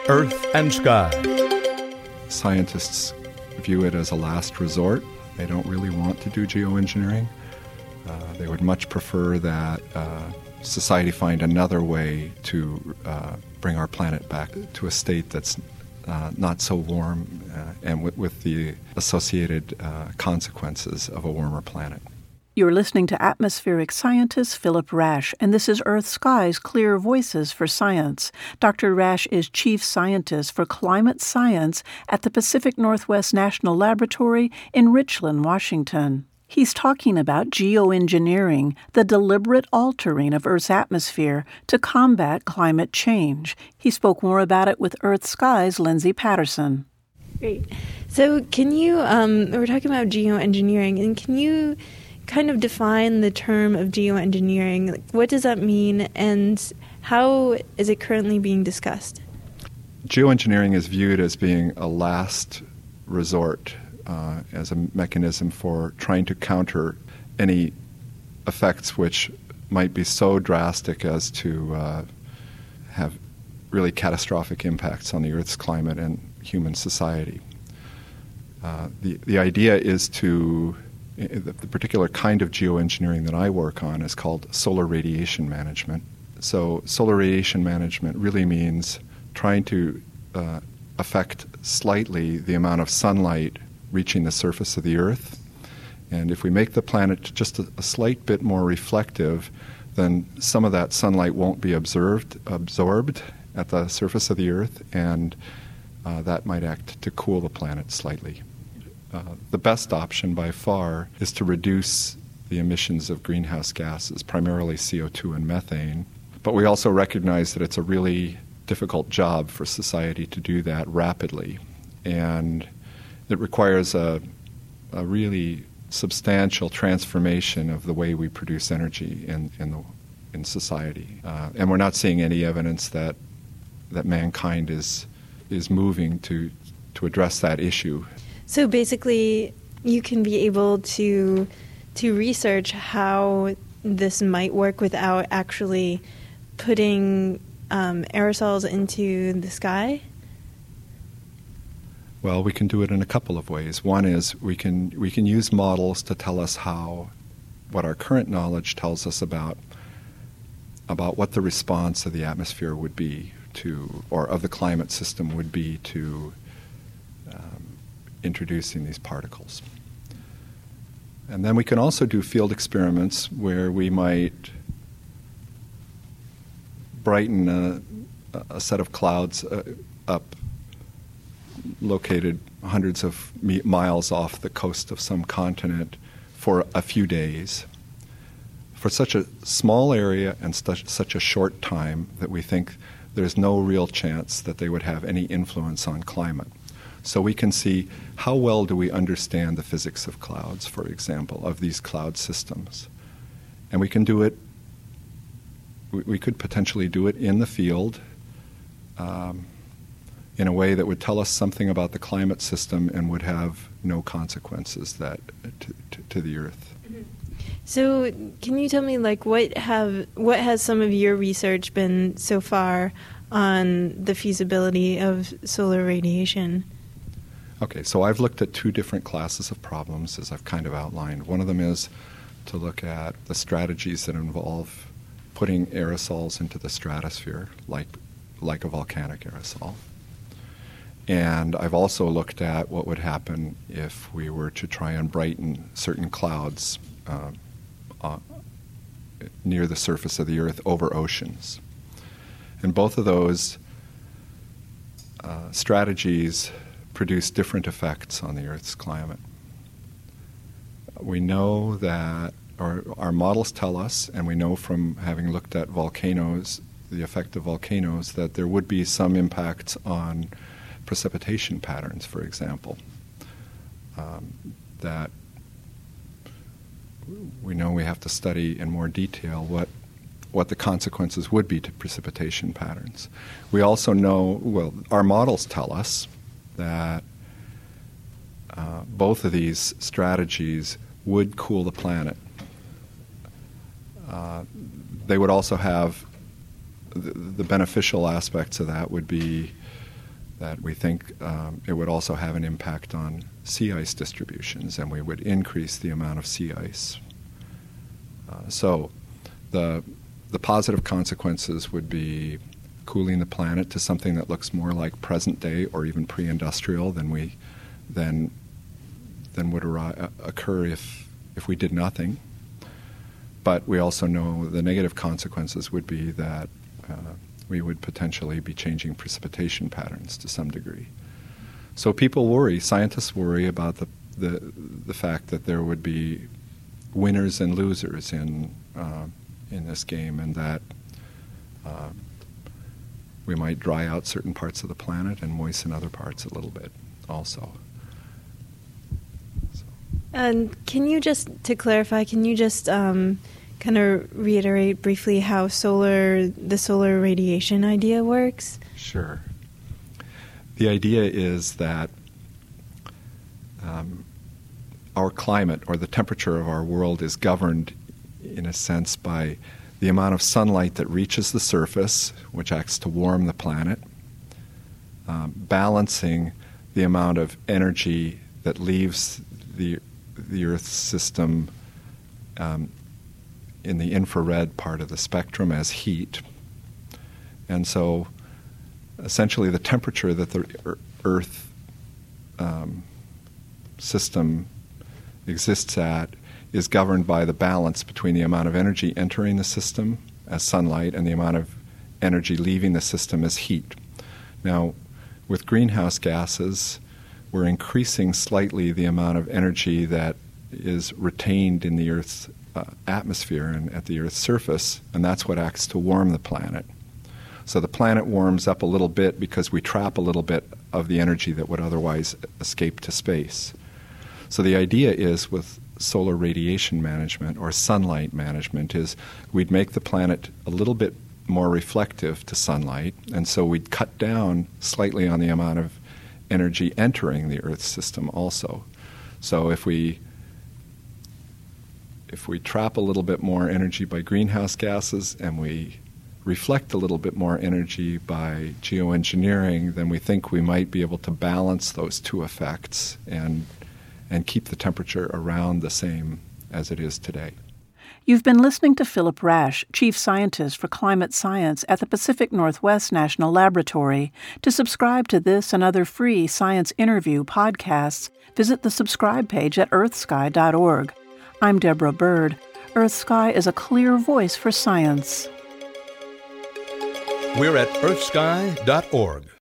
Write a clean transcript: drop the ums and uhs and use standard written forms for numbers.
Earth and Sky. Scientists view it as a last resort. They don't really want to do geoengineering. They would much prefer that society find another way to bring our planet back to a state that's not so warm and with the associated consequences of a warmer planet. You're listening to atmospheric scientist Philip Rash, and this is Earth Sky's Clear Voices for Science. Dr. Rash is chief scientist for climate science at the Pacific Northwest National Laboratory in Richland, Washington. He's talking about geoengineering, the deliberate altering of Earth's atmosphere to combat climate change. He spoke more about it with Earth Sky's Lindsay Patterson. Great. So can you, we're talking about geoengineering, and can you kind of define the term of geoengineering? Like, what does that mean, and how is it currently being discussed? Geoengineering is viewed as being a last resort, as a mechanism for trying to counter any effects which might be so drastic as to have really catastrophic impacts on the Earth's climate and human society. The idea is to the particular kind of geoengineering that I work on is called solar radiation management. So solar radiation management really means trying to affect slightly the amount of sunlight reaching the surface of the Earth. And if we make the planet just a slight bit more reflective, then some of that sunlight won't be absorbed at the surface of the Earth, and that might act to cool the planet slightly. The best option by far is to reduce the emissions of greenhouse gases, primarily CO2 and methane. But we also recognize that it's a really difficult job for society to do that rapidly. And it requires a really substantial transformation of the way we produce energy in society. And we're not seeing any evidence that mankind is moving to address that issue. So basically, you can be able to research how this might work without actually putting aerosols into the sky? Well, we can do it in a couple of ways. One is we can use models to tell us what our current knowledge tells us about what the response of the atmosphere would be to, or of the climate system would be to introducing these particles. And then we can also do field experiments where we might brighten a set of clouds up located hundreds of miles off the coast of some continent for a few days, for such a small area and such a short time that we think there's no real chance that they would have any influence on climate. So we can see how well do we understand the physics of clouds, for example, of these cloud systems. And we can do it, we could potentially do it in the field in a way that would tell us something about the climate system and would have no consequences to the Earth. Mm-hmm. So can you tell me, like, what has some of your research been so far on the feasibility of solar radiation? Okay, so I've looked at two different classes of problems, as I've kind of outlined. One of them is to look at the strategies that involve putting aerosols into the stratosphere, like a volcanic aerosol. And I've also looked at what would happen if we were to try and brighten certain clouds near the surface of the Earth over oceans. And both of those strategies produce different effects on the Earth's climate. We know that, or our models tell us, and we know from having looked at volcanoes, the effect of volcanoes, that there would be some impacts on precipitation patterns, for example, that we know we have to study in more detail what the consequences would be to precipitation patterns. We also know, well, our models tell us that both of these strategies would cool the planet. They would also have the beneficial aspects of that would be that we think it would also have an impact on sea ice distributions, and we would increase the amount of sea ice. So the positive consequences would be cooling the planet to something that looks more like present day or even pre-industrial than would occur if we did nothing. But we also know the negative consequences would be that we would potentially be changing precipitation patterns to some degree. So people worry, scientists worry about the fact that there would be winners and losers in this game, and that we might dry out certain parts of the planet and moisten other parts a little bit also. And to clarify, can you just kind of reiterate briefly how the solar radiation idea works? Sure. The idea is that our climate, or the temperature of our world, is governed, in a sense, by the amount of sunlight that reaches the surface, which acts to warm the planet, balancing the amount of energy that leaves the Earth's system in the infrared part of the spectrum as heat. And so essentially the temperature that the Earth system exists at is governed by the balance between the amount of energy entering the system as sunlight and the amount of energy leaving the system as heat. Now, with greenhouse gases, we're increasing slightly the amount of energy that is retained in the Earth's atmosphere and at the Earth's surface, and that's what acts to warm the planet. So the planet warms up a little bit because we trap a little bit of the energy that would otherwise escape to space. So the idea is, with solar radiation management or sunlight management, is we'd make the planet a little bit more reflective to sunlight, and so we'd cut down slightly on the amount of energy entering the Earth system also. So if we trap a little bit more energy by greenhouse gases and we reflect a little bit more energy by geoengineering, then we think we might be able to balance those two effects and keep the temperature around the same as it is today. You've been listening to Philip Rash, Chief Scientist for Climate Science at the Pacific Northwest National Laboratory. To subscribe to this and other free science interview podcasts, visit the subscribe page at earthsky.org. I'm Deborah Bird. EarthSky is a clear voice for science. We're at earthsky.org.